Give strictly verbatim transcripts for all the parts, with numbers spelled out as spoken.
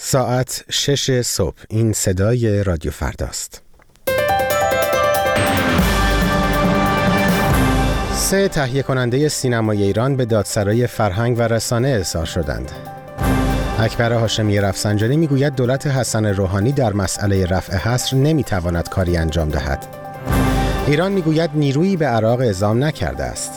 ساعت شش صبح. این صدای رادیو فرداست. سه تهیه کننده سینمای ایران به دادسرای فرهنگ و رسانه ارسال شدند. اکبر هاشمی رفسنجانی میگوید دولت حسن روحانی در مسئله رفع حصر نمیتواند کاری انجام دهد. ایران میگوید نیرویی به عراق اعزام نکرده است.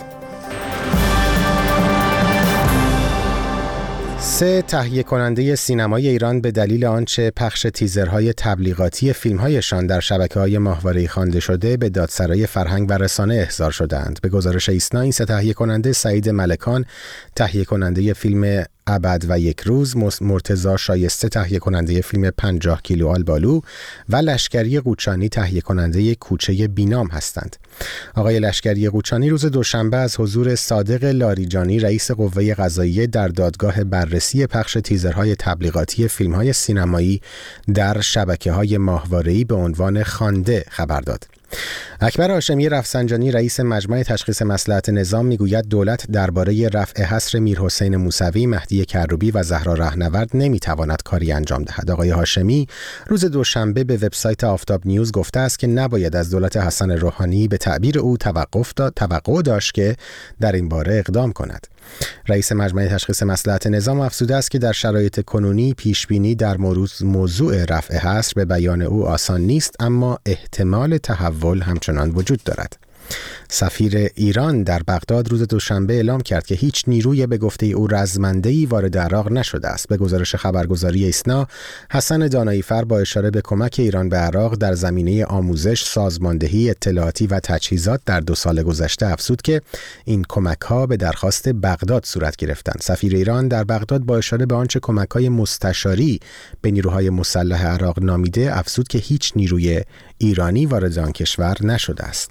سه تهیه کننده سینمای ایران به دلیل آنچه پخش تیزرهای تبلیغاتی فیلمهایشان در شبکه‌های ماهواره‌ای خوانده شده به دادسرای فرهنگ و رسانه احضار شدند. به گزارش ایسنا این سه تهیه کننده سعید ملکان تهیه کننده فیلم ابد و یک روز، مرتضی شایسته تهیه کننده فیلم پنجاه کیلو آلبالو و لشکری قوچانی تهیه کننده کوچه بینام هستند. آقای لشکری قوچانی روز دوشنبه از حضور صادق لاریجانی رئیس قوه قضاییه در دادگاه بررسی پخش تیزرهای تبلیغاتی فیلم‌های سینمایی در شبکه‌های ماهواره‌ای به عنوان خوانده خبر داد. اکبر هاشمی رفسنجانی رئیس مجمع تشخیص مصلحت نظام میگوید دولت درباره رفع حصر میرحسین موسوی، مهدی کروبی و زهرا رهنورد نمیتواند کاری انجام دهد. آقای هاشمی روز دوشنبه به وبسایت آفتاب نیوز گفته است که نباید از دولت حسن روحانی به تعبیر او توقف دا توقع داشت که در این باره اقدام کند. رئیس مجمع تشخیص مصلحت نظام افزوده است که در شرایط کنونی پیشبینی در موضوع رفع حصر به بیان او آسان نیست، اما احتمال تحول همچنان وجود دارد. سفیر ایران در بغداد روز دوشنبه اعلام کرد که هیچ نیروی به گفته او رزمنده‌ای وارد عراق نشده است. به گزارش خبرگزاری ایسنا، حسن دانایی‌فر با اشاره به کمک ایران به عراق در زمینه آموزش، سازماندهی اطلاعاتی و تجهیزات در دو سال گذشته افزود که این کمک‌ها به درخواست بغداد صورت گرفتند. سفیر ایران در بغداد با اشاره به آنچه کمک‌های مستشاری به نیروهای مسلح عراق نامیده افزود که هیچ نیروی ایرانی وارد آن کشور نشده است.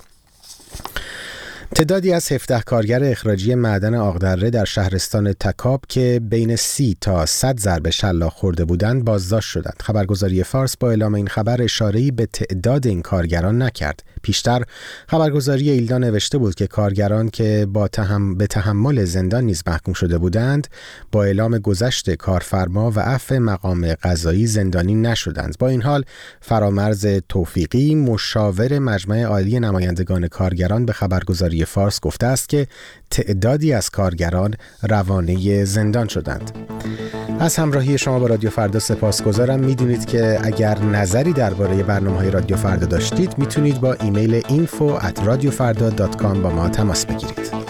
تعدادی از هفده کارگر اخراجی معدن آقدره در شهرستان تکاب که بین سی تا صد ضربه شلاق خورده بودند بازداشت شدند. خبرگزاری فارس با اعلام این خبر اشاره‌ای به تعداد این کارگران نکرد. پیشتر خبرگزاری ایلنا نوشته بود که کارگران که با تهم... به تحمل زندان نیز محکوم شده بودند با اعلام گذشت کارفرما و عفو مقام قضایی زندانی نشدند. با این حال فرامرز توفیقی مشاور مجمع عالی نمایندگان کارگران به خبرگزاری فارس گفته است که تعدادی از کارگران روانه زندان شدند. از همراهی شما با رادیو فردا سپاسگزارم. میدونید که اگر نظری درباره برنامه‌های رادیو فردا داشتید میتونید با ایمیل اینفو ات رادیو فردا دات کام با ما تماس بگیرید.